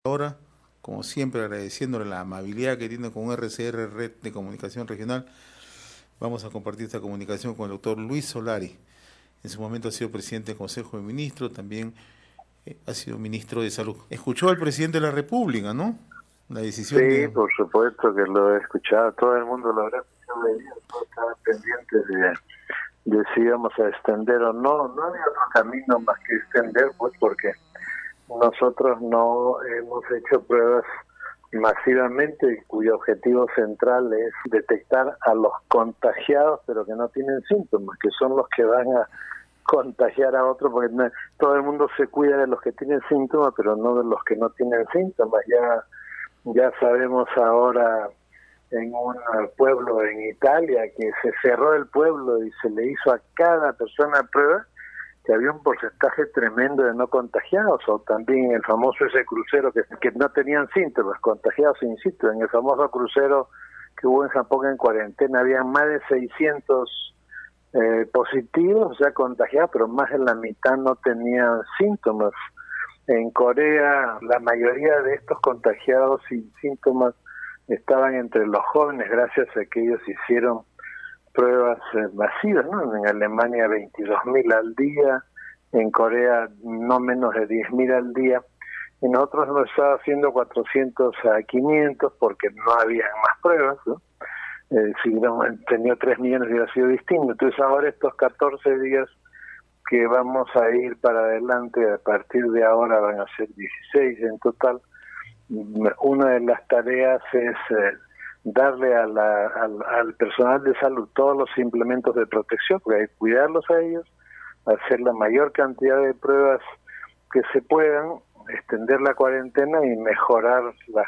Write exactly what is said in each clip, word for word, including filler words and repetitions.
Ahora, como siempre, agradeciéndole la amabilidad que tiene con R C R, Red de Comunicación Regional, vamos a compartir esta comunicación con el doctor Luis Solari. En su momento ha sido presidente del Consejo de Ministros, también eh, ha sido ministro de Salud. Escuchó al presidente de la República, ¿no? La decisión Sí, de... por supuesto que lo he escuchado, todo el mundo lo habrá escuchado, todos estaban pendientes de, de si íbamos a extender o no. No había otro camino más que extender, pues porque nosotros no hemos hecho pruebas masivamente cuyo objetivo central es detectar a los contagiados pero que no tienen síntomas, que son los que van a contagiar a otros, porque no, todo el mundo se cuida de los que tienen síntomas pero no de los que no tienen síntomas. Ya Ya sabemos ahora en un pueblo en Italia que se cerró el pueblo y se le hizo a cada persona prueba, que había un porcentaje tremendo de no contagiados, o también el famoso ese crucero que, que no tenían síntomas, contagiados in situ. En el famoso crucero que hubo en Japón en cuarentena había más de seiscientos eh, positivos, o sea, contagiados, pero más de la mitad no tenían síntomas. En Corea, la mayoría de estos contagiados sin síntomas estaban entre los jóvenes, gracias a que ellos hicieron pruebas eh, masivas, ¿no? En Alemania veintidós mil al día, en Corea no menos de diez mil al día, y nosotros hemos estado haciendo cuatrocientos a quinientos porque no había más pruebas, ¿no? Eh, si hubiéramos tenido tres millones hubiera sido distinto. Entonces ahora estos catorce días que vamos a ir para adelante, a partir de ahora van a ser dieciséis en total. Una de las tareas es eh, darle a la, al, al personal de salud todos los implementos de protección, porque hay que cuidarlos a ellos, hacer la mayor cantidad de pruebas que se puedan, extender la cuarentena y mejorar la,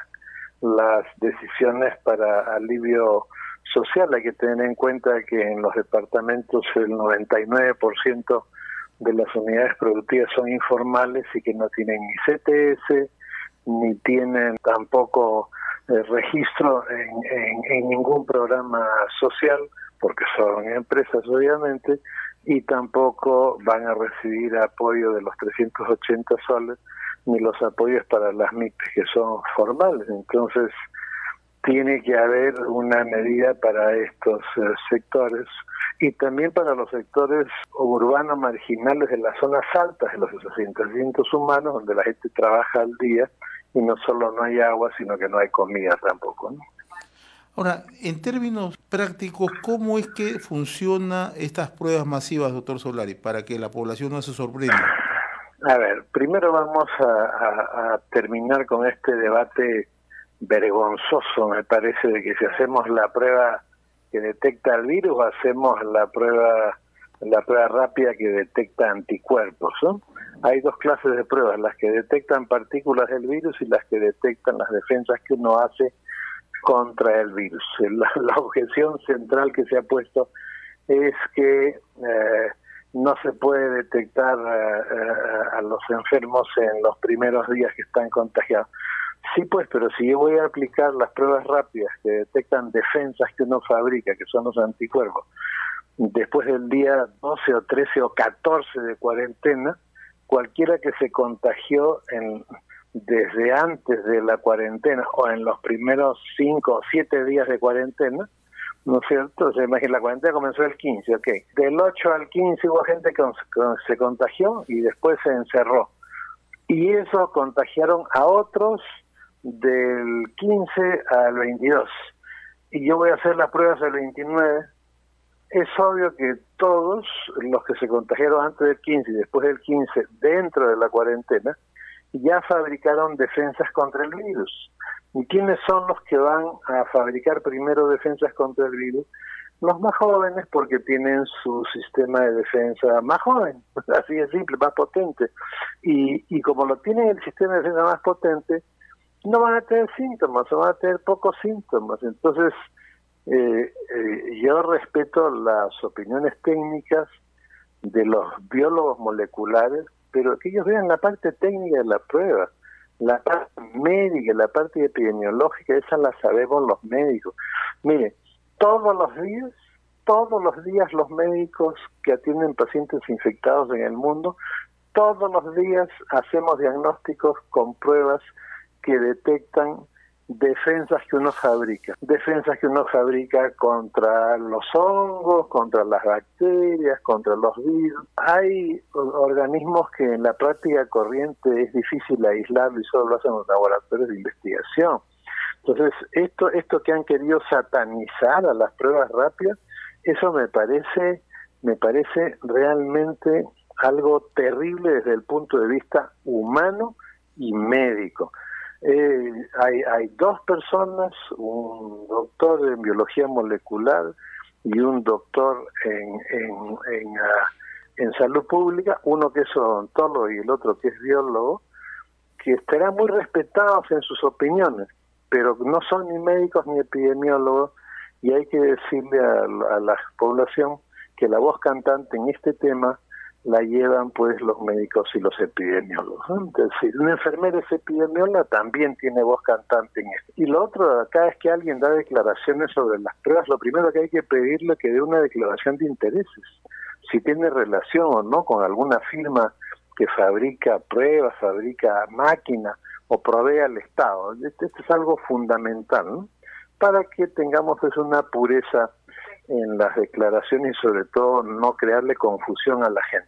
las decisiones para alivio social. Hay que tener en cuenta que en los departamentos el noventa y nueve por ciento de las unidades productivas son informales y que no tienen ni C T S, ni tienen tampoco eh, registro en, en, en ningún programa social, porque son empresas obviamente, y tampoco van a recibir apoyo de los trescientos ochenta soles, ni los apoyos para las M I P que son formales. Entonces, tiene que haber una medida para estos eh, sectores y también para los sectores urbanos marginales de las zonas altas de los asentamientos humanos, donde la gente trabaja al día y no solo no hay agua, sino que no hay comida tampoco, ¿no? Ahora, en términos prácticos, ¿cómo es que funcionan estas pruebas masivas, doctor Solari, para que la población no se sorprenda? A ver, primero vamos a, a, a terminar con este debate vergonzoso, me parece, de que si hacemos la prueba que detecta el virus, hacemos la prueba la prueba rápida que detecta anticuerpos, ¿no? Hay dos clases de pruebas, las que detectan partículas del virus y las que detectan las defensas que uno hace contra el virus. La, la objeción central que se ha puesto es que eh, no se puede detectar uh, a los enfermos en los primeros días que están contagiados. Sí, pues, pero si yo voy a aplicar las pruebas rápidas que detectan defensas que uno fabrica, que son los anticuerpos, después del día doce o trece o catorce de cuarentena, cualquiera que se contagió en, desde antes de la cuarentena o en los primeros cinco o siete días de cuarentena, ¿no es cierto? O sea, imagínate, la cuarentena comenzó el quince, ok. Del ocho al quince hubo gente que se contagió y después se encerró. Y eso contagiaron a otros del quince al veintidós. Y yo voy a hacer las pruebas el veintinueve. Es obvio que todos los que se contagiaron antes del quince y después del quince, dentro de la cuarentena, ya fabricaron defensas contra el virus. ¿Y quiénes son los que van a fabricar primero defensas contra el virus? Los más jóvenes, porque tienen su sistema de defensa más joven, así de simple, más potente. Y, y como lo tienen el sistema de defensa más potente, no van a tener síntomas, o van a tener pocos síntomas. Entonces, eh, eh, yo respeto las opiniones técnicas de los biólogos moleculares, pero que ellos vean la parte técnica de la prueba. La parte médica, la parte epidemiológica, esa la sabemos los médicos. Mire, todos los días, todos los días los médicos que atienden pacientes infectados en el mundo, todos los días hacemos diagnósticos con pruebas que detectan defensas que uno fabrica, defensas que uno fabrica contra los hongos, contra las bacterias, contra los virus. Hay organismos que en la práctica corriente es difícil aislarlo y solo lo hacen los laboratorios de investigación. Entonces, esto, esto que han querido satanizar a las pruebas rápidas, eso me parece, me parece realmente algo terrible desde el punto de vista humano y médico. Eh, hay, hay dos personas, un doctor en biología molecular y un doctor en, en, en, uh, en salud pública, uno que es odontólogo y el otro que es biólogo, que estarán muy respetados en sus opiniones, pero no son ni médicos ni epidemiólogos, y hay que decirle a, a la población que la voz cantante en este tema la llevan pues los médicos y los epidemiólogos, ¿no? Es decir, una enfermera es epidemióloga, también tiene voz cantante en esto. Y lo otro de acá es que alguien da declaraciones sobre las pruebas, lo primero que hay que pedirle es que dé una declaración de intereses, si tiene relación o no con alguna firma que fabrica pruebas, fabrica máquinas o provee al Estado. Esto, esto es algo fundamental, ¿no? Para que tengamos pues una pureza en las declaraciones y sobre todo no crearle confusión a la gente.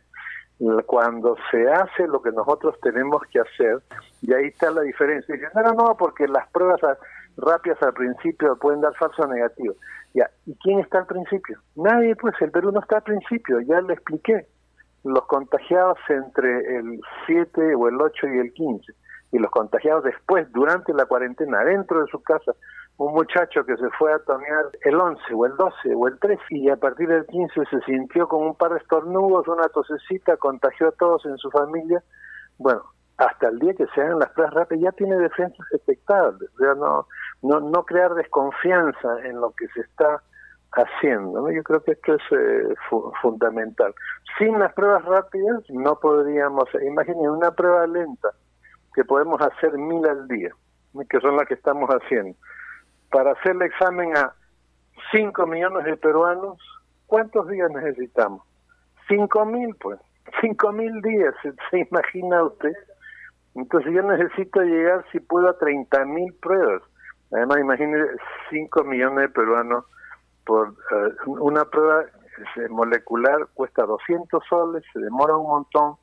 Cuando se hace lo que nosotros tenemos que hacer, y ahí está la diferencia. Dicen, no, no, no, porque las pruebas rápidas al principio pueden dar falso negativo. Ya, ¿y quién está al principio? Nadie, pues, el Perú no está al principio, ya le expliqué. Los contagiados entre el siete o el ocho y el quince, y los contagiados después, durante la cuarentena, dentro de su casa, un muchacho que se fue a tonear el once o el doce o el trece y a partir del quince se sintió con un par de estornudos, una tosecita, contagió a todos en su familia. Bueno, hasta el día que se hagan las pruebas rápidas ya tiene defensas detectables. O sea, no, no, no crear desconfianza en lo que se está haciendo, ¿no? Yo creo que esto es eh, fu fundamental. Sin las pruebas rápidas no podríamos, imaginen una prueba lenta que podemos hacer mil al día, que son las que estamos haciendo. Para hacer el examen a cinco millones de peruanos, ¿cuántos días necesitamos? cinco mil, pues. cinco mil días, ¿se, ¿se imagina usted? Entonces yo necesito llegar, si puedo, a treinta mil pruebas. Además, imagínese cinco millones de peruanos por uh, una prueba molecular cuesta doscientos soles, se demora un montón,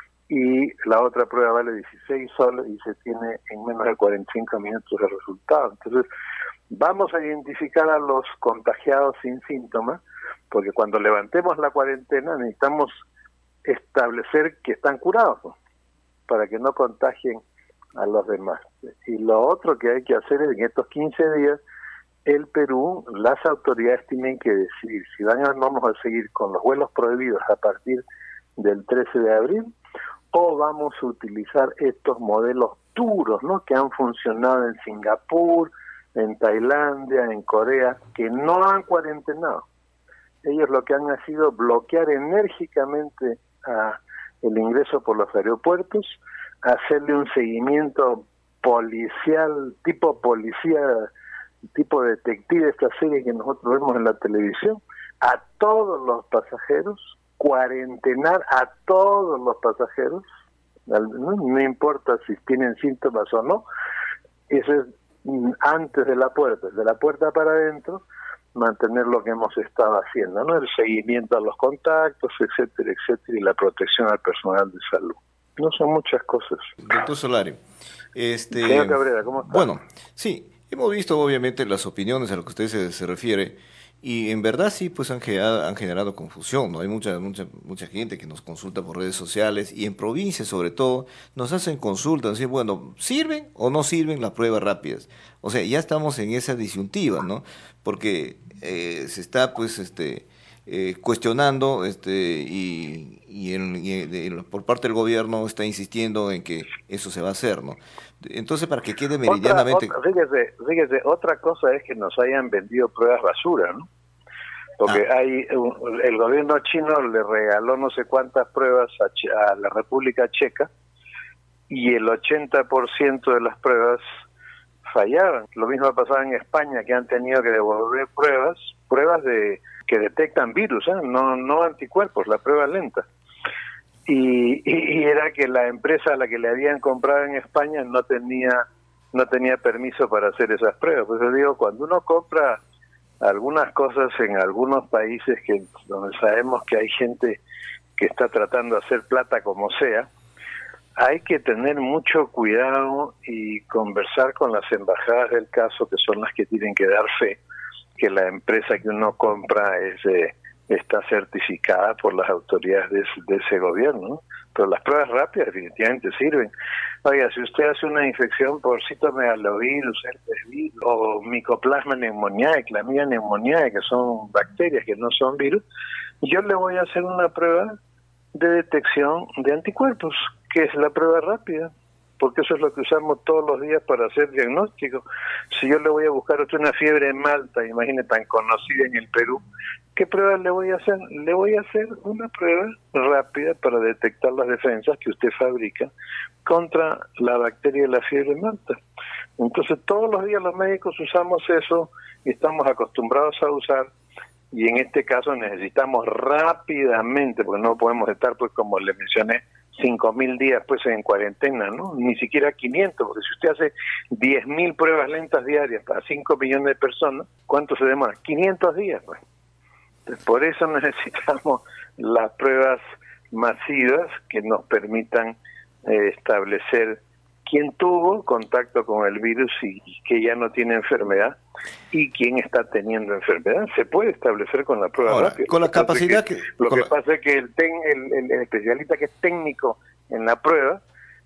y la otra prueba vale dieciséis soles y se tiene en menos de cuarenta y cinco minutos el resultado. Entonces, vamos a identificar a los contagiados sin síntomas, porque cuando levantemos la cuarentena necesitamos establecer que están curados, ¿no?, para que no contagien a los demás. Y lo otro que hay que hacer es, en estos quince días, el Perú, las autoridades tienen que decidir si van a, vamos a seguir con los vuelos prohibidos a partir del trece de abril, o vamos a utilizar estos modelos duros, ¿no?, que han funcionado en Singapur, en Tailandia, en Corea, que no han cuarentenado. Ellos lo que han sido bloquear enérgicamente a el ingreso por los aeropuertos, hacerle un seguimiento policial, tipo policía, tipo detective, esta serie que nosotros vemos en la televisión, a todos los pasajeros, cuarentenar a todos los pasajeros, no, no importa si tienen síntomas o no, eso es antes de la puerta, de la puerta para adentro, mantener lo que hemos estado haciendo, ¿no?, el seguimiento a los contactos, etcétera, etcétera, y la protección al personal de salud. No son muchas cosas. Doctor Solari, este, señor Cabrera, ¿cómo está? Bueno, sí, hemos visto obviamente las opiniones a lo que usted se, se refiere, y en verdad sí, pues han generado, han generado confusión, ¿no? Hay mucha, mucha, mucha gente que nos consulta por redes sociales, y en provincias sobre todo, nos hacen consultas, decir, bueno, ¿sirven o no sirven las pruebas rápidas? O sea, ya estamos en esa disyuntiva, ¿no? Porque eh, se está, pues, este... Eh, cuestionando este y, y, el, y el, por parte del gobierno está insistiendo en que eso se va a hacer, ¿no? Entonces, para que quede meridianamente... Otra, otra, fíjese, fíjese, otra cosa es que nos hayan vendido pruebas basura, ¿no? Porque ah. hay el gobierno chino le regaló no sé cuántas pruebas a, a la República Checa, y el ochenta por ciento de las pruebas fallaron. Lo mismo ha pasado en España, que han tenido que devolver pruebas, pruebas de que detectan virus, ¿eh? no no anticuerpos, la prueba lenta. Y, y, y era que la empresa a la que le habían comprado en España no tenía no tenía permiso para hacer esas pruebas. Pues yo digo, cuando uno compra algunas cosas en algunos países que donde sabemos que hay gente que está tratando de hacer plata como sea, hay que tener mucho cuidado y conversar con las embajadas del caso, que son las que tienen que dar fe que la empresa que uno compra es eh, está certificada por las autoridades de, de ese gobierno, ¿no? Pero las pruebas rápidas definitivamente sirven. Oiga, si usted hace una infección por citomegalovirus, herpes virus, o micoplasma pneumoniae, clamidia pneumoniae, que son bacterias que no son virus, yo le voy a hacer una prueba de detección de anticuerpos, que es la prueba rápida, porque eso es lo que usamos todos los días para hacer diagnóstico. Si yo le voy a buscar a usted una fiebre en Malta, imagine, tan conocida en el Perú, ¿qué prueba le voy a hacer? Le voy a hacer una prueba rápida para detectar las defensas que usted fabrica contra la bacteria de la fiebre en Malta. Entonces todos los días los médicos usamos eso y estamos acostumbrados a usar, y en este caso necesitamos rápidamente, porque no podemos estar, pues como le mencioné, cinco mil días pues en cuarentena, ¿no? Ni siquiera quinientos, porque si usted hace diez mil pruebas lentas diarias para cinco millones de personas, ¿cuánto se demora? quinientos días, pues. Entonces, por eso necesitamos las pruebas masivas que nos permitan eh, establecer quién tuvo contacto con el virus y que ya no tiene enfermedad, y quién está teniendo enfermedad. Se puede establecer con la prueba Ahora, rápida. con la capacidad que, que... Lo que la... pasa es que el, ten, el, el, el especialista que es técnico en la prueba,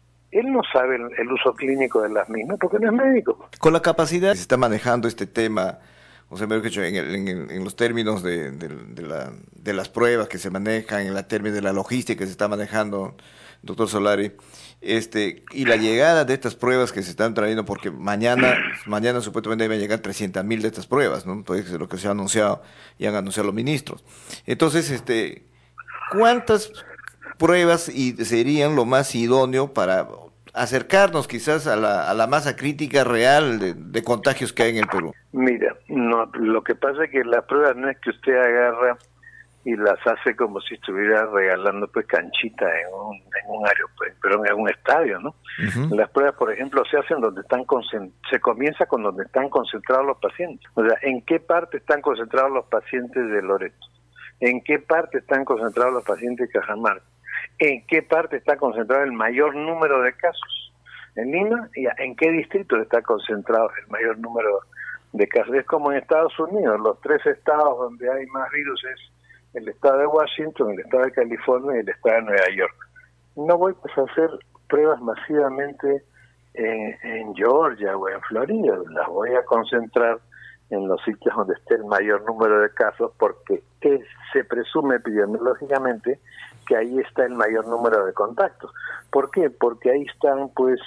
él no sabe el, el uso clínico de las mismas porque no es médico. Con la capacidad que se está manejando este tema, o sea, mejor dicho, en, el, en, el, en los términos de, de, de, la, de las pruebas que se manejan, en la términos de la logística que se está manejando, doctor Solari, este, y la llegada de estas pruebas que se están trayendo, porque mañana, mañana supuestamente deben llegar trescientas mil de estas pruebas, ¿no? Entonces, es lo que se ha anunciado y han anunciado los ministros. Entonces, este, ¿cuántas pruebas y serían lo más idóneo para acercarnos quizás a la, a la masa crítica real de, de contagios que hay en el Perú? Mira, no, lo que pasa es que las pruebas no es que usted agarra y las hace como si estuviera regalando pues canchita en un, en un aeropuerto, pero en un estadio, ¿no? Uh-huh. Las pruebas, por ejemplo, se hacen donde están se comienza con donde están concentrados los pacientes. O sea, ¿en qué parte están concentrados los pacientes de Loreto? ¿En qué parte están concentrados los pacientes de Cajamarca? ¿En qué parte está concentrado el mayor número de casos? En Lima, ¿y en qué distrito está concentrado el mayor número de casos? Es como en Estados Unidos, los tres estados donde hay más virus es el estado de Washington, el estado de California y el estado de Nueva York. No voy pues, a hacer pruebas masivamente en, en Georgia o en Florida, las voy a concentrar en los sitios donde esté el mayor número de casos, porque es, se presume epidemiológicamente que ahí está el mayor número de contactos. ¿Por qué? Porque ahí están pues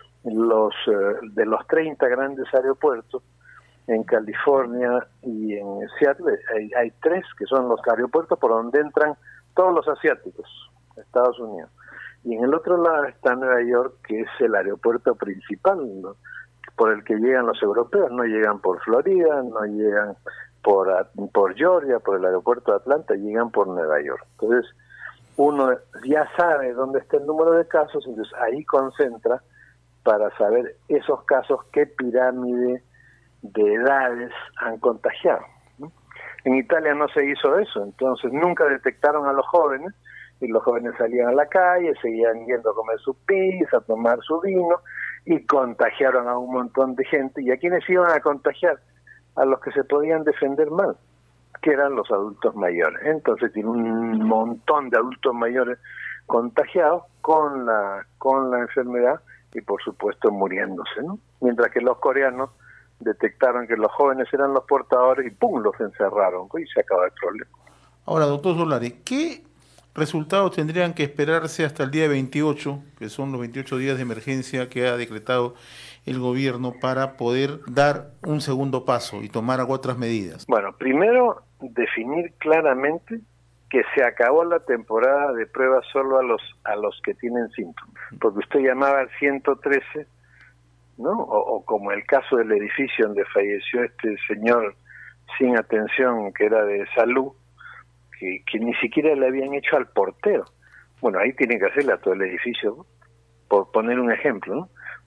los eh, de los treinta grandes aeropuertos en California y en Seattle, hay, hay tres que son los aeropuertos por donde entran todos los asiáticos, Estados Unidos. Y en el otro lado está Nueva York, que es el aeropuerto principal, ¿no?, por el que llegan los europeos. No llegan por Florida, no llegan por, por Georgia, por el aeropuerto de Atlanta, llegan por Nueva York. Entonces, uno ya sabe dónde está el número de casos, entonces ahí concentra para saber esos casos qué pirámide de edades han contagiado, ¿no? En Italia no se hizo eso, entonces nunca detectaron a los jóvenes, y los jóvenes salían a la calle, seguían yendo a comer su pizza, a tomar su vino, y contagiaron a un montón de gente. ¿Y a quiénes iban a contagiar? A los que se podían defender mal, que eran los adultos mayores. Entonces tiene un montón de adultos mayores contagiados con la con la enfermedad y por supuesto muriéndose, ¿no? Mientras que los coreanos detectaron que los jóvenes eran los portadores y ¡pum!, los encerraron y se acaba el problema. Ahora, doctor Solari, ¿qué resultados tendrían que esperarse hasta el día veintiocho, que son los veintiocho días de emergencia que ha decretado el gobierno, para poder dar un segundo paso y tomar otras medidas? Bueno, primero definir claramente que se acabó la temporada de pruebas solo a los a los que tienen síntomas, porque usted llamaba al ciento trece, ¿no? O, o como el caso del edificio donde falleció este señor sin atención, que era de salud, que, que ni siquiera le habían hecho al portero. Bueno, ahí tienen que hacerle a todo el edificio, ¿no?, por poner un ejemplo, ¿no?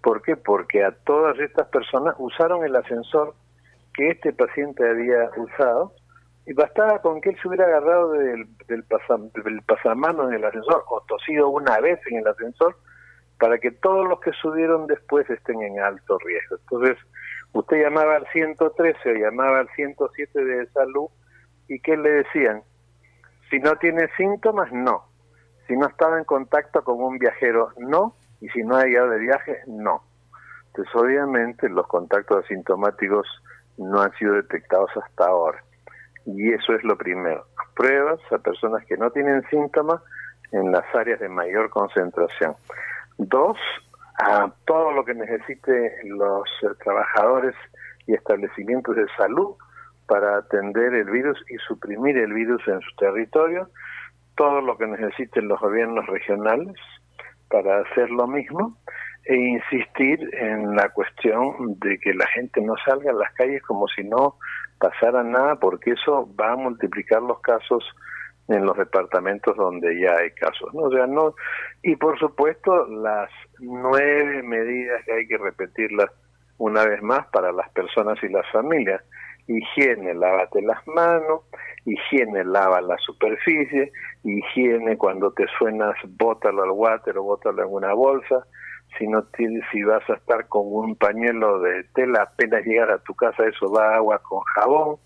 ¿Por qué? Porque a todas estas personas usaron el ascensor que este paciente había usado, y bastaba con que él se hubiera agarrado del, del, pasam, del pasamano en el ascensor o tosido una vez en el ascensor para que todos los que subieron después estén en alto riesgo. Entonces, usted llamaba al ciento trece o llamaba al ciento siete de salud, ¿y qué le decían? Si no tiene síntomas, no. Si no estaba en contacto con un viajero, no. Y si no ha llegado de viaje, no. Entonces, obviamente, los contactos asintomáticos no han sido detectados hasta ahora. Y eso es lo primero. Pruebas a personas que no tienen síntomas en las áreas de mayor concentración. Dos, a todo lo que necesite los eh, trabajadores y establecimientos de salud para atender el virus y suprimir el virus en su territorio. Todo lo que necesiten los gobiernos regionales para hacer lo mismo. E insistir en la cuestión de que la gente no salga a las calles como si no pasara nada, porque eso va a multiplicar los casos en los departamentos donde ya hay casos, ¿no? O sea, no, y por supuesto las nueve medidas que hay que repetirlas una vez más para las personas y las familias. Higiene, lávate las manos, higiene, lava la superficie, higiene, cuando te suenas, bótalo al water o bótalo en una bolsa. Si no tienes, si vas a estar con un pañuelo de tela, apenas llegar a tu casa, eso va agua con jabón.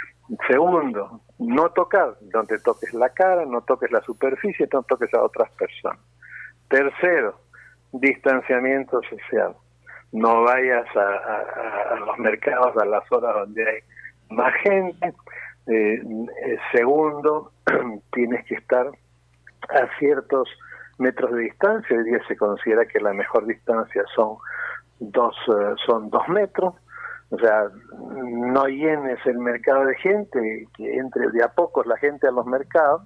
Segundo, no tocar, no te toques la cara, no toques la superficie, no toques a otras personas. Tercero, distanciamiento social. No vayas a, a, a los mercados a las horas donde hay más gente. Eh, eh, segundo, tienes que estar a ciertos metros de distancia. Hoy día se considera que la mejor distancia son dos, uh, son dos metros. O sea, no llenes el mercado de gente, que entre de a pocos la gente a los mercados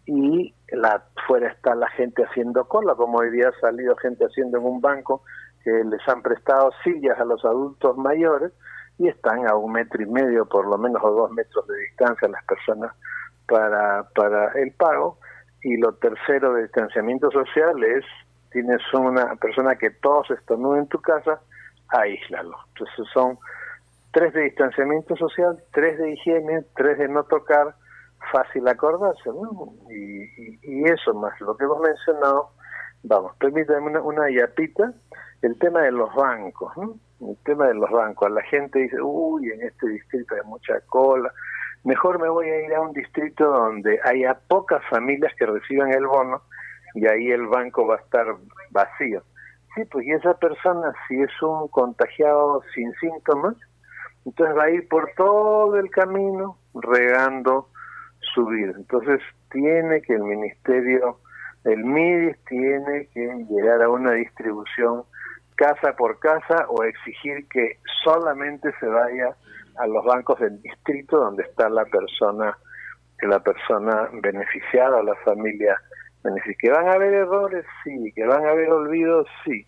y la fuera está la gente haciendo cola, como hoy día ha salido gente haciendo en un banco que les han prestado sillas a los adultos mayores y están a un metro y medio por lo menos o dos metros de distancia las personas para, para el pago. Y lo tercero de distanciamiento social es, tienes una persona que todos estornuden en tu casa, aíslalo. Entonces son tres de distanciamiento social, tres de higiene, tres de no tocar, fácil acordarse, ¿no? Y, y, y eso más lo que hemos mencionado. Vamos, permítame una, una yapita, el tema de los bancos, ¿no? El tema de los bancos, la gente dice, uy, en este distrito hay mucha cola, mejor me voy a ir a un distrito donde haya pocas familias que reciban el bono y ahí el banco va a estar vacío. Sí, pues y esa persona, si es un contagiado sin síntomas, entonces va a ir por todo el camino regando su vida. Entonces tiene que el ministerio, el MIDIS tiene que llegar a una distribución casa por casa o exigir que solamente se vaya a los bancos del distrito donde está la persona, que la persona beneficiada o la familia beneficiada. ¿Que van a haber errores? Sí. ¿Que van a haber olvidos? Sí.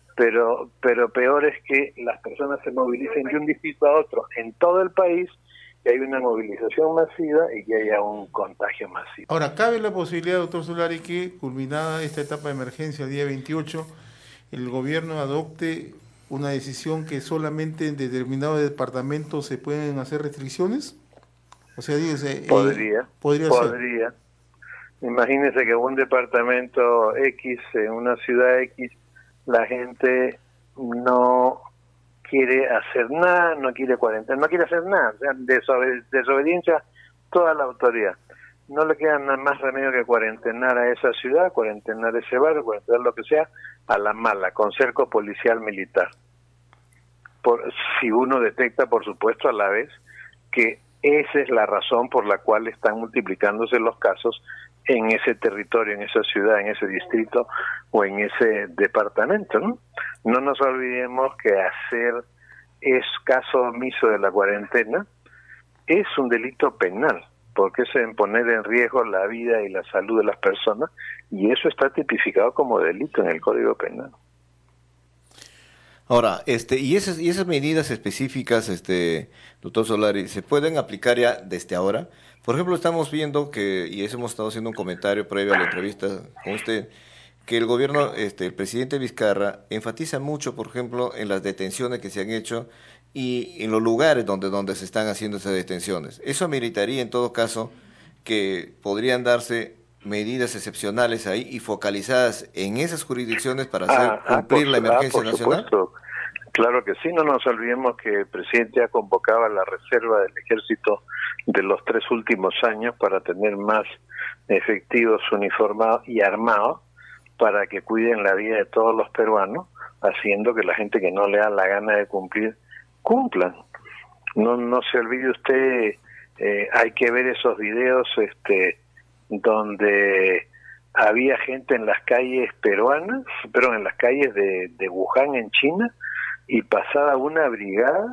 Pero, pero peor es que las personas se movilicen de un distrito a otro en todo el país, que hay una movilización masiva y que haya un contagio masivo. Ahora, ¿cabe la posibilidad, doctor Solari, que culminada esta etapa de emergencia el día veintiocho, el gobierno adopte una decisión que solamente en determinados departamentos se pueden hacer restricciones? O sea, dígase, podría, eh, podría, podría. Ser. Imagínese que un departamento X, en una ciudad X, la gente no quiere hacer nada, no quiere cuarentena, no quiere hacer nada, o sea, desobed desobediencia toda la autoridad. No le queda nada más remedio que cuarentenar a esa ciudad, cuarentenar ese barrio, cuarentenar lo que sea, a la mala, con cerco policial militar. Por, si uno detecta, por supuesto, a la vez, que esa es la razón por la cual están multiplicándose los casos en ese territorio, en esa ciudad, en ese distrito o en ese departamento, ¿no? No nos olvidemos que hacer es caso omiso de la cuarentena es un delito penal, porque es en poner en riesgo la vida y la salud de las personas, y eso está tipificado como delito en el Código Penal. Ahora, este, y esas, y esas medidas específicas, este, doctor Solari, ¿se pueden aplicar ya desde ahora? Por ejemplo, estamos viendo que, y eso hemos estado haciendo un comentario previo a la entrevista con usted, que el gobierno, este, el presidente Vizcarra enfatiza mucho, por ejemplo, en las detenciones que se han hecho y en los lugares donde, donde se están haciendo esas detenciones. Eso ameritaría, en todo caso, que podrían darse medidas excepcionales ahí y focalizadas en esas jurisdicciones para hacer Ah, ah, por, cumplir la su- ah, emergencia por nacional. supuesto. Claro que sí, no nos olvidemos que el presidente ha convocado a la reserva del ejército de los tres últimos años para tener más efectivos uniformados y armados para que cuiden la vida de todos los peruanos, haciendo que la gente que no le da la gana de cumplir, cumplan. No, no se olvide usted, eh, hay que ver esos videos este, donde había gente en las calles peruanas, pero en las calles de, de Wuhan en China, y pasaba una brigada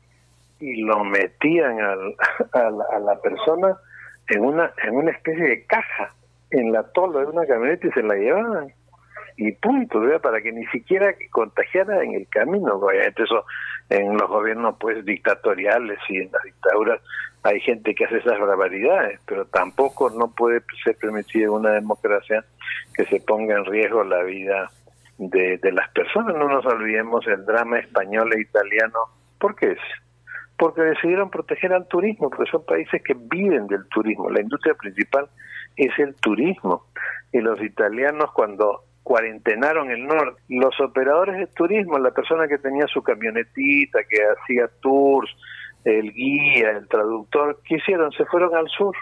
y lo metían al, a, la, a la persona en una en una especie de caja, en la tola de una camioneta y se la llevaban. Y punto, ¿verdad? Para que ni siquiera contagiara en el camino. Obviamente eso en los gobiernos pues dictatoriales y en las dictaduras hay gente que hace esas barbaridades, pero tampoco no puede ser permitido en una democracia que se ponga en riesgo la vida de, de las personas. No nos olvidemos el drama español e italiano. ¿Por qué es? Porque decidieron proteger al turismo, porque son países que viven del turismo. La industria principal es el turismo. Y los italianos, cuando cuarentenaron el norte, los operadores de turismo, la persona que tenía su camionetita, que hacía tours, el guía, el traductor, ¿qué hicieron? Se fueron al sur.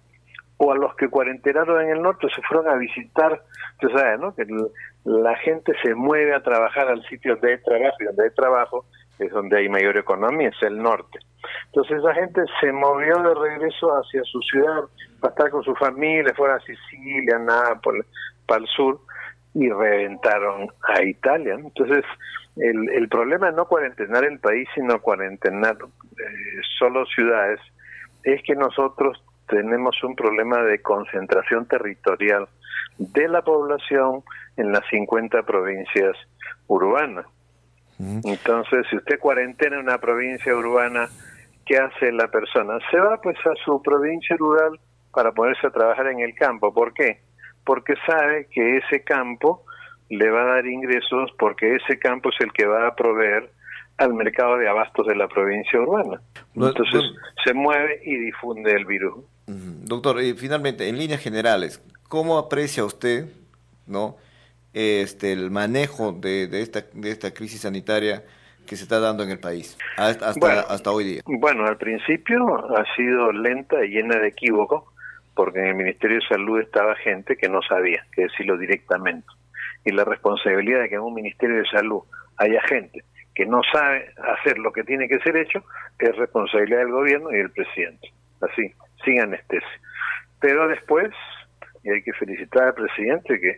O a los que cuarentenaron en el norte se fueron a visitar. Usted sabe, ¿no? Que el, la gente se mueve a trabajar al sitio donde hay trabajo, y donde hay trabajo es donde hay mayor economía, es el norte. Entonces esa gente se movió de regreso hacia su ciudad para estar con su familia, fuera a Sicilia, Nápoles, para el sur, y reventaron a Italia, ¿no? Entonces el, el problema es no cuarentenar el país, sino cuarentenar eh, solo ciudades, es que nosotros tenemos un problema de concentración territorial de la población en las cincuenta provincias urbanas. Entonces, si usted cuarentena en una provincia urbana, ¿qué hace la persona? Se va pues a su provincia rural para ponerse a trabajar en el campo. ¿Por qué? Porque sabe que ese campo le va a dar ingresos, porque ese campo es el que va a proveer al mercado de abastos de la provincia urbana. Entonces, se mueve y difunde el virus. Doctor, y finalmente, en líneas generales, ¿cómo aprecia usted, no, este, el manejo de, de esta de esta crisis sanitaria que se está dando en el país hasta bueno, hasta hoy día? Bueno, al principio ha sido lenta y llena de equívocos, porque en el Ministerio de Salud estaba gente que no sabía, que decirlo directamente. Y la responsabilidad de que en un Ministerio de Salud haya gente que no sabe hacer lo que tiene que ser hecho es responsabilidad del gobierno y del presidente. Así, sin anestesia. Pero después, y hay que felicitar al presidente que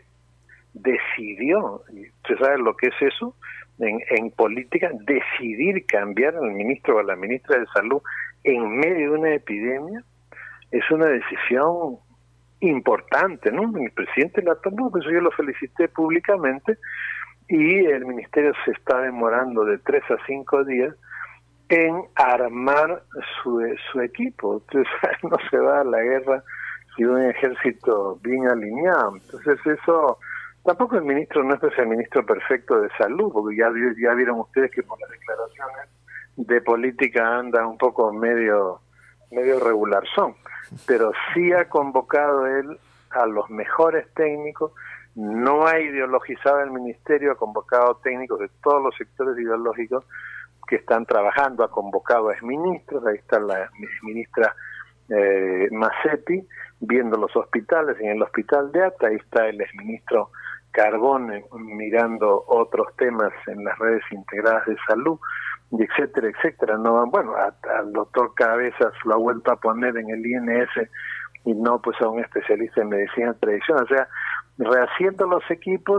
decidió, y usted sabe lo que es eso, en, en política, decidir cambiar al ministro o a la ministra de Salud en medio de una epidemia, es una decisión importante, ¿no? El presidente la tomó, por eso yo lo felicité públicamente, y el ministerio se está demorando de tres a cinco días en armar su, su equipo. Entonces no se va a la guerra sin un ejército bien alineado. Entonces eso, tampoco el ministro no es que sea el ministro perfecto de salud, porque ya, ya vieron ustedes que por las declaraciones de política anda un poco medio, medio regular son, pero sí ha convocado él a los mejores técnicos, no ha ideologizado el ministerio, ha convocado técnicos de todos los sectores ideológicos que están trabajando, ha convocado a exministros, ahí está la ministra eh, Macetti, viendo los hospitales, en el hospital de Ata, ahí está el exministro Carbone mirando otros temas en las redes integradas de salud, y etcétera, etcétera. No, bueno, al doctor Cabezas lo ha vuelto a poner en el I N S y no pues a un especialista en medicina tradicional, o sea, rehaciendo los equipos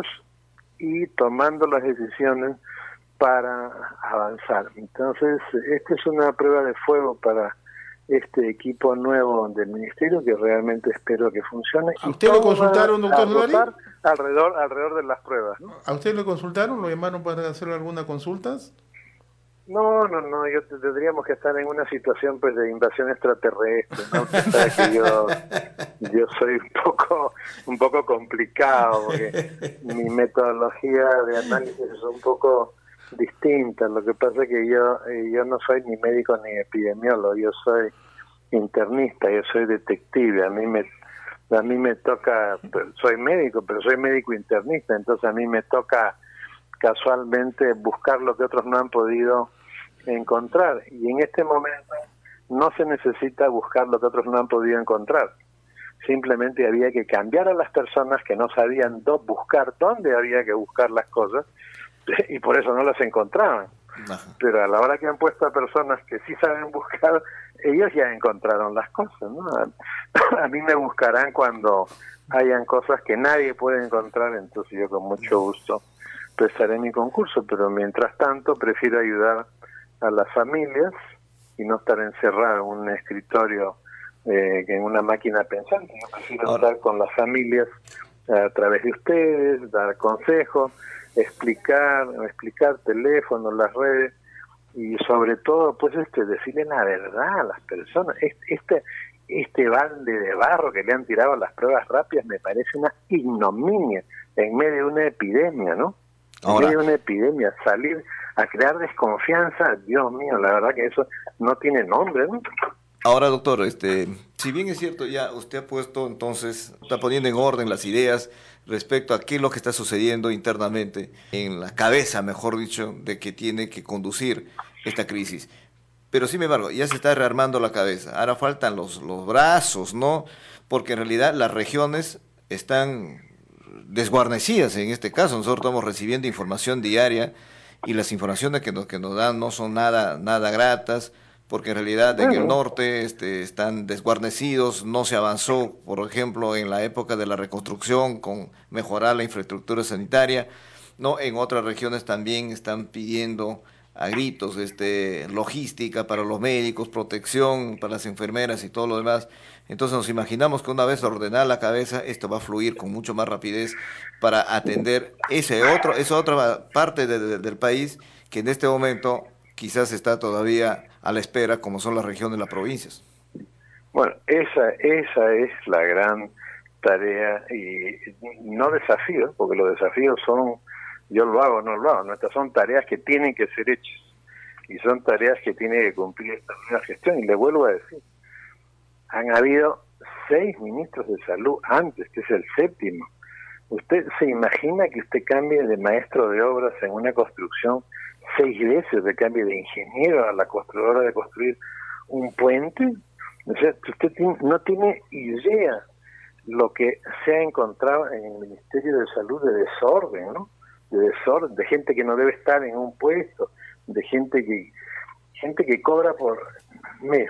y tomando las decisiones para avanzar. Entonces, esta es una prueba de fuego para este equipo nuevo del ministerio que realmente espero que funcione. ¿A usted lo consultaron, doctor Solari? Alrededor, alrededor de las pruebas, ¿no? ¿A usted lo consultaron? ¿Lo llamaron para hacer algunas consultas? No, no, no, yo tendríamos que estar en una situación pues de invasión extraterrestre, ¿no? Usted sabe que yo, yo soy un poco, un poco complicado, porque mi metodología de análisis es un poco distinta. Lo que pasa es que yo, eh, yo no soy ni médico ni epidemiólogo, yo soy internista, yo soy detective. A mí me, a mí me toca, soy médico, pero soy médico internista, entonces a mí me toca casualmente buscar lo que otros no han podido encontrar, y en este momento no se necesita buscar lo que otros no han podido encontrar, simplemente había que cambiar a las personas que no sabían do, buscar dónde había que buscar las cosas, y por eso no las encontraban. Ajá. Pero a la hora que han puesto a personas que sí saben buscar, ellos ya encontraron las cosas, ¿no? A, a mí me buscarán cuando hayan cosas que nadie puede encontrar, entonces yo con mucho gusto prestaré mi concurso, pero mientras tanto prefiero ayudar a las familias y no estar encerrado en un escritorio, eh, en una máquina pensante. Yo prefiero Ahora. estar con las familias a través de ustedes, dar consejos, explicar, explicar teléfonos, las redes, y sobre todo pues este decirle la verdad a las personas. Este, este balde de barro que le han tirado a las pruebas rápidas me parece una ignominia en medio de una epidemia, ¿no? Ahora, en medio de una epidemia, salir a crear desconfianza, Dios mío, la verdad que eso no tiene nombre, ¿no? Ahora, doctor, este, si bien es cierto, ya usted ha puesto, entonces, está poniendo en orden las ideas respecto a qué es lo que está sucediendo internamente, en la cabeza, mejor dicho, de que tiene que conducir esta crisis. Pero sin embargo, ya se está rearmando la cabeza. Ahora faltan los, los brazos, ¿no? Porque en realidad las regiones están desguarnecidas en este caso. Nosotros estamos recibiendo información diaria y las informaciones que nos, que nos dan no son nada, nada gratas, porque en realidad en el norte este, están desguarnecidos, no se avanzó, por ejemplo, en la época de la reconstrucción con mejorar la infraestructura sanitaria, no, en otras regiones también están pidiendo a gritos este, logística para los médicos, protección para las enfermeras y todo lo demás. Entonces nos imaginamos que una vez ordenada la cabeza, esto va a fluir con mucho más rapidez para atender ese otro, esa otra parte de, de, del país que en este momento quizás está todavía a la espera, como son las regiones, las provincias. Bueno, esa, esa es la gran tarea, y no desafío, porque los desafíos son, yo lo hago o no lo hago, no, estas son tareas que tienen que ser hechas, y son tareas que tiene que cumplir esta nueva gestión, y le vuelvo a decir, han habido seis ministros de salud antes, que es el séptimo. ¿Usted se imagina que usted cambie de maestro de obras en una construcción seis veces, de cambio de ingeniero a la constructora de construir un puente? O sea, usted tiene, no tiene idea lo que se ha encontrado en el Ministerio de Salud de desorden, ¿no? De desorden, de gente que no debe estar en un puesto, de gente que gente que cobra por... Mire,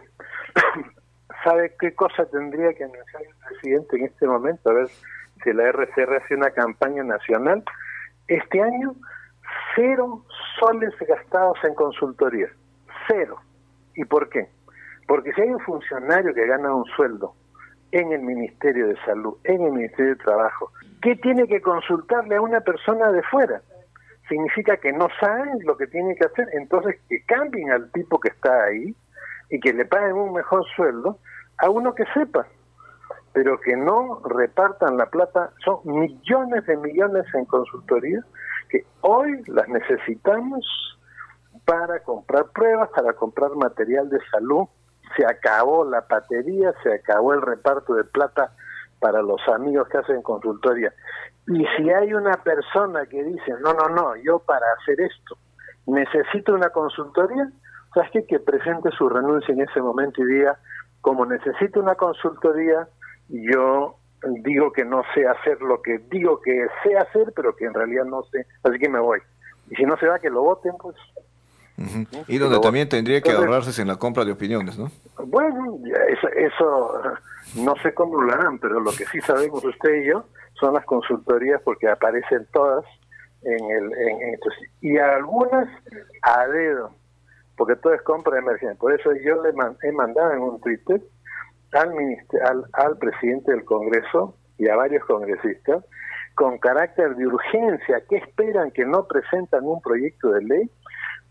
¿sabe qué cosa tendría que anunciar el presidente en este momento? A ver si la R C R hace una campaña nacional. Este año, cero soles gastados en consultoría. Cero. ¿Y por qué? Porque si hay un funcionario que gana un sueldo en el Ministerio de Salud, en el Ministerio de Trabajo, ¿qué tiene que consultarle a una persona de fuera? Significa que no saben lo que tiene que hacer, entonces que cambien al tipo que está ahí y que le paguen un mejor sueldo a uno que sepa, pero que no repartan la plata. Son millones de millones en consultoría que hoy las necesitamos para comprar pruebas, para comprar material de salud. Se acabó la patería, se acabó el reparto de plata para los amigos que hacen consultoría. Y si hay una persona que dice, no, no, no, yo para hacer esto necesito una consultoría, ¿sabes qué? Que presente su renuncia en ese momento y diga, como necesito una consultoría, yo digo que no sé hacer lo que digo que sé hacer, pero que en realidad no sé, así que me voy. Y si no se va, que lo voten, pues. Uh-huh. Y donde también tendría que ahorrarse en la compra de opiniones, ¿no? Bueno, eso, eso no sé cómo lo harán, pero lo que sí sabemos usted y yo son las consultorías, porque aparecen todas en el en, en estos, y algunas a dedo, porque todo es compra de emergencia. Por eso yo le man, he mandado en un Twitter al, minister, al, al presidente del Congreso y a varios congresistas con carácter de urgencia, que esperan que no presentan un proyecto de ley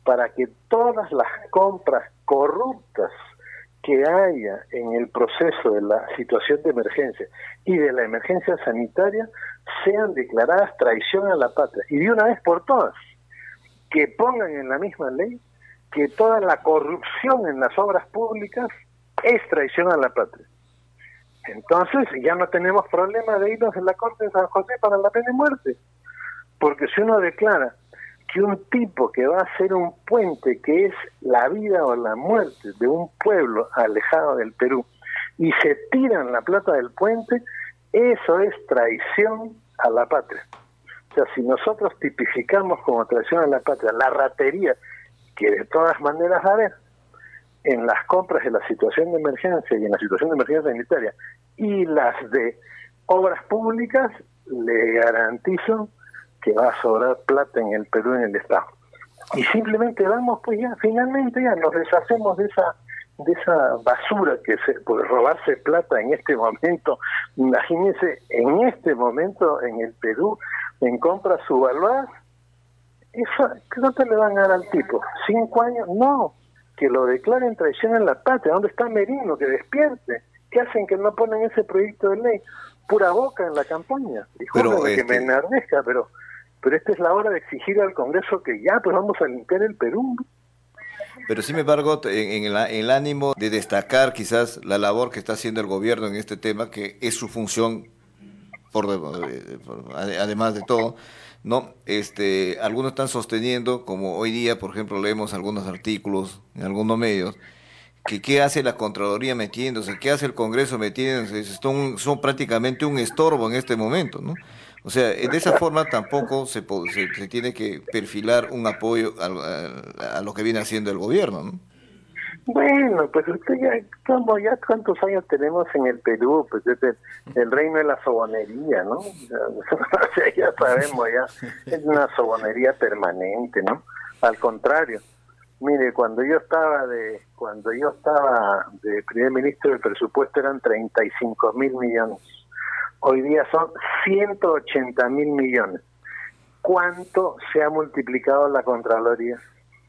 para que todas las compras corruptas que haya en el proceso de la situación de emergencia y de la emergencia sanitaria sean declaradas traición a la patria. Y de una vez por todas, que pongan en la misma ley que toda la corrupción en las obras públicas es traición a la patria. Entonces ya no tenemos problema de irnos en la Corte de San José para la pena de muerte. Porque si uno declara que un tipo que va a hacer un puente que es la vida o la muerte de un pueblo alejado del Perú y se tiran la plata del puente, eso es traición a la patria. O sea, si nosotros tipificamos como traición a la patria la ratería, que de todas maneras va a haber en las compras de la situación de emergencia y en la situación de emergencia sanitaria y las de obras públicas, le garantizo que va a sobrar plata en el Perú, en el Estado. Y simplemente vamos, pues ya, finalmente ya nos deshacemos de esa de esa basura que se por robarse plata en este momento. Imagínense, en este momento en el Perú, en compras subvaluadas, eso, ¿qué te le van a dar al tipo? ¿Cinco años? No, que lo declaren traición en la patria. ¿Dónde está Merino? Que despierte. ¿Qué hacen que no ponen ese proyecto de ley? Pura boca en la campaña. Discúlpeme este... que me enardezca, pero pero esta es la hora de exigir al Congreso que ya, pues vamos a limpiar el Perú. Pero sin embargo, en, en, el, en el ánimo de destacar quizás la labor que está haciendo el gobierno en este tema, que es su función, por, por además de todo, ¿no? Este, algunos están sosteniendo, como hoy día, por ejemplo, leemos algunos artículos en algunos medios, que qué hace la Contraloría metiéndose, qué hace el Congreso metiéndose, son, son prácticamente un estorbo en este momento, ¿no? O sea, de esa forma tampoco se, se, se tiene que perfilar un apoyo a, a, a lo que viene haciendo el gobierno, ¿no? Bueno, pues usted ya, como ya cuántos años tenemos en el Perú, pues es el, el reino de la sobonería, ¿no? O sea, ya sabemos, ya es una sobonería permanente, ¿no? Al contrario, mire, cuando yo estaba de cuando yo estaba de primer ministro, el presupuesto eran treinta y cinco mil millones. Hoy día son ciento ochenta mil millones. ¿Cuánto se ha multiplicado la Contraloría?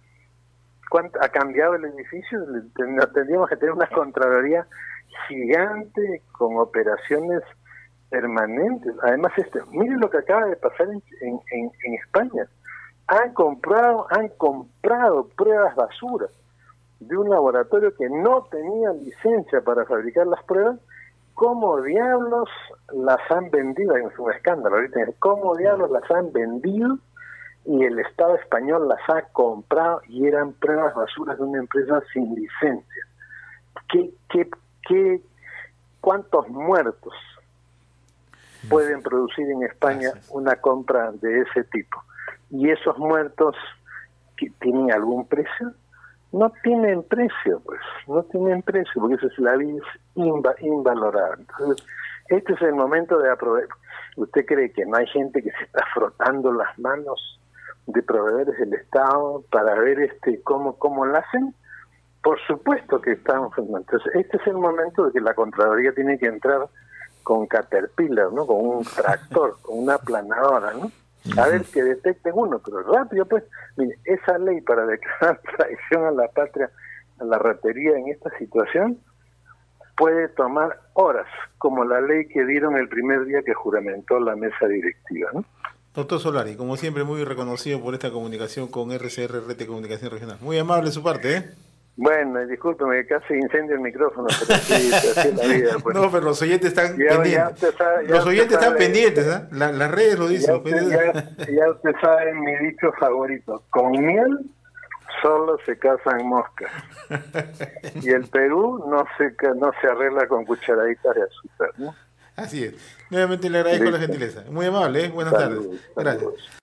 ¿Cuánto ha cambiado el edificio? Tendríamos que tener una Contraloría gigante con operaciones permanentes. Además, este, miren lo que acaba de pasar en, en, en, en España. Han comprado, han comprado pruebas basura de un laboratorio que no tenía licencia para fabricar las pruebas. ¿Cómo diablos las han vendido? Es un escándalo ahorita. ¿Cómo diablos las han vendido? Y el Estado español las ha comprado y eran pruebas basuras de una empresa sin licencia. ¿Qué, qué, qué, ¿Cuántos muertos pueden producir en España una compra de ese tipo? ¿Y esos muertos tienen algún precio? No tienen precio, pues, no tienen precio, porque eso es la vida es inva, invalorable. Entonces, este es el momento de aprovechar. ¿Usted cree que no hay gente que se está frotando las manos de proveedores del Estado para ver este cómo cómo lo hacen? Por supuesto que estamos. Entonces, este es el momento de que la Contraloría tiene que entrar con Caterpillar, ¿no? Con un tractor, con una aplanadora, ¿no? A ver que detecten uno, pero rápido, pues. Mire, esa ley para declarar traición a la patria, a la ratería en esta situación, puede tomar horas, como la ley que dieron el primer día que juramentó la mesa directiva, ¿no? Doctor Solari, como siempre, muy reconocido por esta comunicación con R C R, Red de Comunicación Regional. Muy amable de su parte, ¿eh? Bueno, discúlpeme, casi incendio el micrófono, pero sí, así es la vida. Pues. No, pero los oyentes están ya, pendientes. Ya sabe, los oyentes están sabe, pendientes, ¿eh? La, las redes lo dicen. Ya usted, ya, ya usted sabe mi dicho favorito, con miel solo se casan moscas. Y el Perú no se no se arregla con cucharaditas de azúcar, ¿no? Así es. Nuevamente le agradezco ¿Listo? La gentileza. Muy amable, ¿eh? Buenas saludos, tardes. Gracias. Saludos.